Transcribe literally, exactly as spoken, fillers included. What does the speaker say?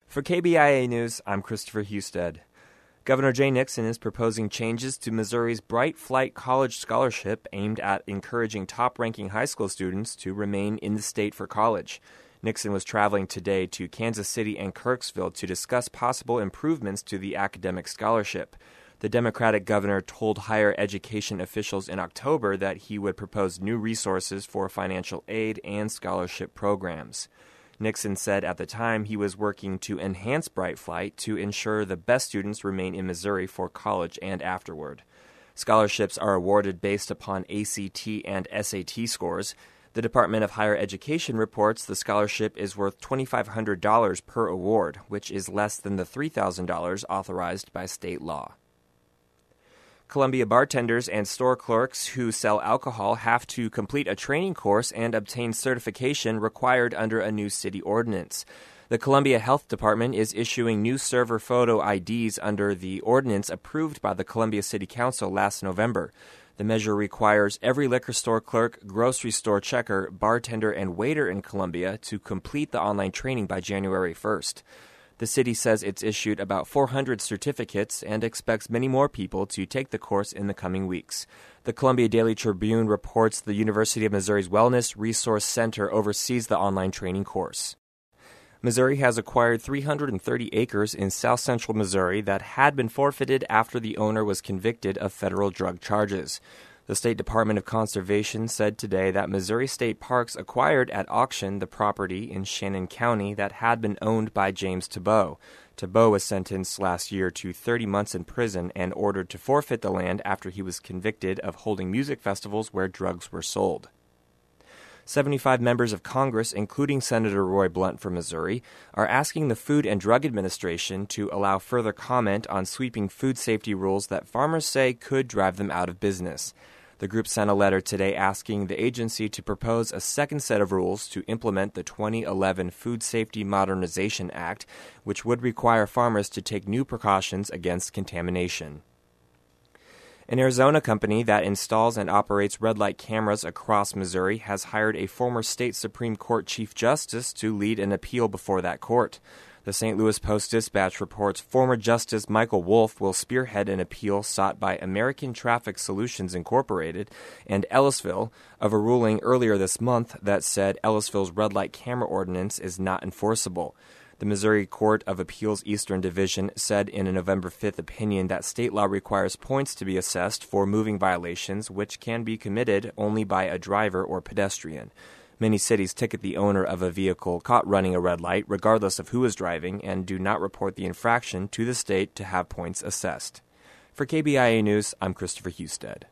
For K B I A News, I'm Christopher Husted. Governor Jay Nixon is proposing changes to Missouri's Bright Flight College Scholarship aimed at encouraging top-ranking high school students to remain in the state for college. Nixon was traveling today to Kansas City and Kirksville to discuss possible improvements to the academic scholarship. The Democratic governor told higher education officials in October that he would propose new resources for financial aid and scholarship programs. Nixon said at the time he was working to enhance Bright Flight to ensure the best students remain in Missouri for college and afterward. Scholarships are awarded based upon A C T and S A T scores. The Department of Higher Education reports the scholarship is worth two thousand five hundred dollars per award, which is less than the three thousand dollars authorized by state law. Columbia bartenders and store clerks who sell alcohol have to complete a training course and obtain certification required under a new city ordinance. The Columbia Health Department is issuing new server photo I Ds under the ordinance approved by the Columbia City Council last November. The measure requires every liquor store clerk, grocery store checker, bartender, and waiter in Columbia to complete the online training by January first. The city says it's issued about four hundred certificates and expects many more people to take the course in the coming weeks. The Columbia Daily Tribune reports the University of Missouri's Wellness Resource Center oversees the online training course. Missouri has acquired three hundred thirty acres in south central Missouri that had been forfeited after the owner was convicted of federal drug charges. The State Department of Conservation said today that Missouri State Parks acquired at auction the property in Shannon County that had been owned by James Tabeau. Tabeau was sentenced last year to thirty months in prison and ordered to forfeit the land after he was convicted of holding music festivals where drugs were sold. seventy-five members of Congress, including Senator Roy Blunt from Missouri, are asking the Food and Drug Administration to allow further comment on sweeping food safety rules that farmers say could drive them out of business. The group sent a letter today asking the agency to propose a second set of rules to implement the twenty eleven Food Safety Modernization Act, which would require farmers to take new precautions against contamination. An Arizona company that installs and operates red light cameras across Missouri has hired a former state Supreme Court Chief Justice to lead an appeal before that court. The Saint Louis Post-Dispatch reports former Justice Michael Wolff will spearhead an appeal sought by American Traffic Solutions Incorporated and Ellisville of a ruling earlier this month that said Ellisville's red light camera ordinance is not enforceable. The Missouri Court of Appeals Eastern Division said in a November fifth opinion that state law requires points to be assessed for moving violations, which can be committed only by a driver or pedestrian. Many cities ticket the owner of a vehicle caught running a red light, regardless of who is driving, and do not report the infraction to the state to have points assessed. For K B I A News, I'm Christopher Husted.